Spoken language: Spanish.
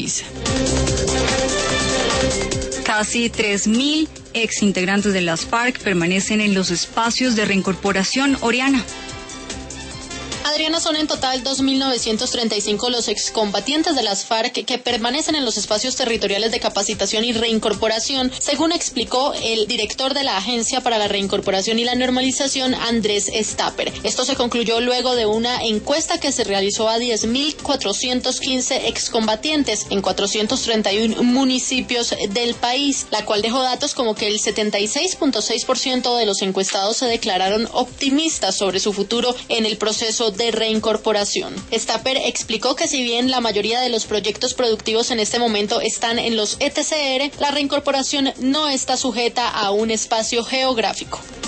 país. Casi 3.000 exintegrantes de las FARC permanecen en los espacios de reincorporación. Oriana. Adriana, son en total 2.935 los excombatientes de las FARC que permanecen en los espacios territoriales de capacitación y reincorporación, según explicó el director de la Agencia para la Reincorporación y la Normalización, Andrés Stapper. Esto se concluyó luego de una encuesta que se realizó a 10.415 excombatientes en 431 municipios del país, la cual dejó datos como que el 76.6% de los encuestados se declararon optimistas sobre su futuro en el proceso de reincorporación. Stapper explicó que si bien la mayoría de los proyectos productivos en este momento están en los ETCR, la reincorporación no está sujeta a un espacio geográfico.